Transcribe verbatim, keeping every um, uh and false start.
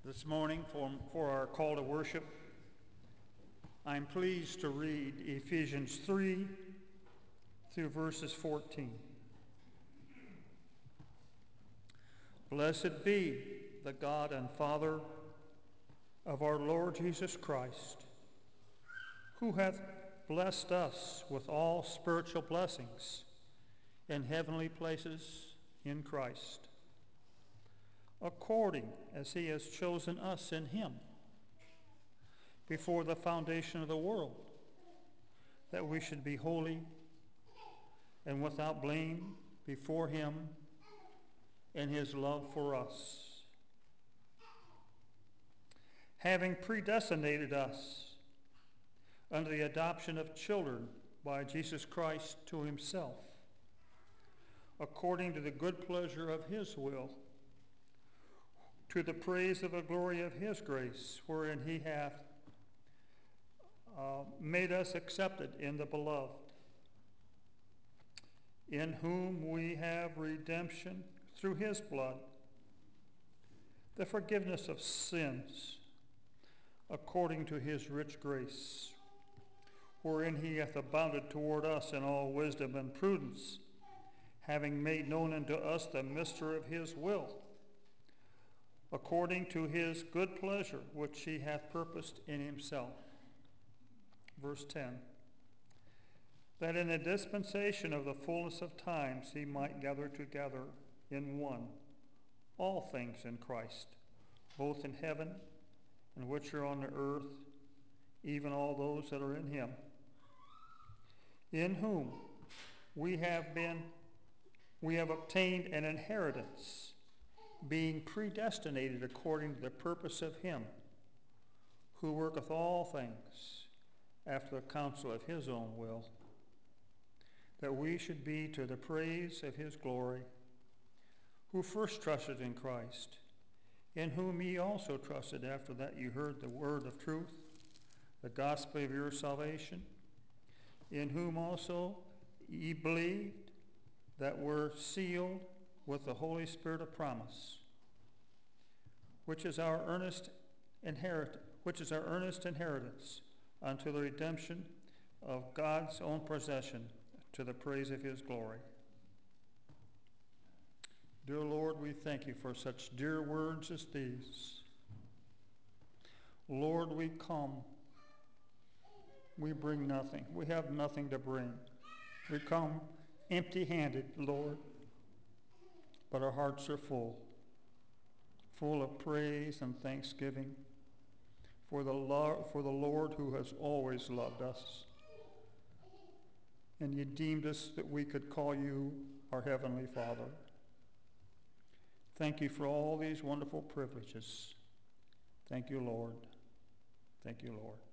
This morning for, for our call to worship, I'm pleased to read Ephesians three through verses fourteen. Blessed be the God and Father of our Lord Jesus Christ, who hath blessed us with all spiritual blessings in heavenly places in Christ, according as he has chosen us in him before the foundation of the world, that we should be holy and without blame before him in his love for us, having predestinated us unto the adoption of children by Jesus Christ to himself, according to the good pleasure of his will, to the praise of the glory of his grace, wherein he hath uh, made us accepted in the beloved, in whom we have redemption through his blood, the forgiveness of sins, according to his rich grace, wherein he hath abounded toward us in all wisdom and prudence, having made known unto us the mystery of his will, according to his good pleasure, which he hath purposed in himself. Verse ten, that in the dispensation of the fullness of times he might gather together in one all things in Christ, both in heaven and which are on the earth, even all those that are in him, in whom we have been, we have obtained an inheritance, being predestinated according to the purpose of him who worketh all things after the counsel of his own will, that we should be to the praise of his glory, who first trusted in Christ, in whom ye also trusted after that you heard the word of truth, the gospel of your salvation, in whom also ye believed, that were sealed with the Holy Spirit of promise, which is our earnest inherit, which is our earnest inheritance unto the redemption of God's own possession, to the praise of his glory. Dear Lord, we thank you for such dear words as these. Lord, we come. We bring nothing. We have nothing to bring. We come empty-handed, Lord, but our hearts are full, full of praise and thanksgiving for the Lord, for the Lord who has always loved us. And you deemed us that we could call you our Heavenly Father. Thank you for all these wonderful privileges. Thank you, Lord. Thank you, Lord.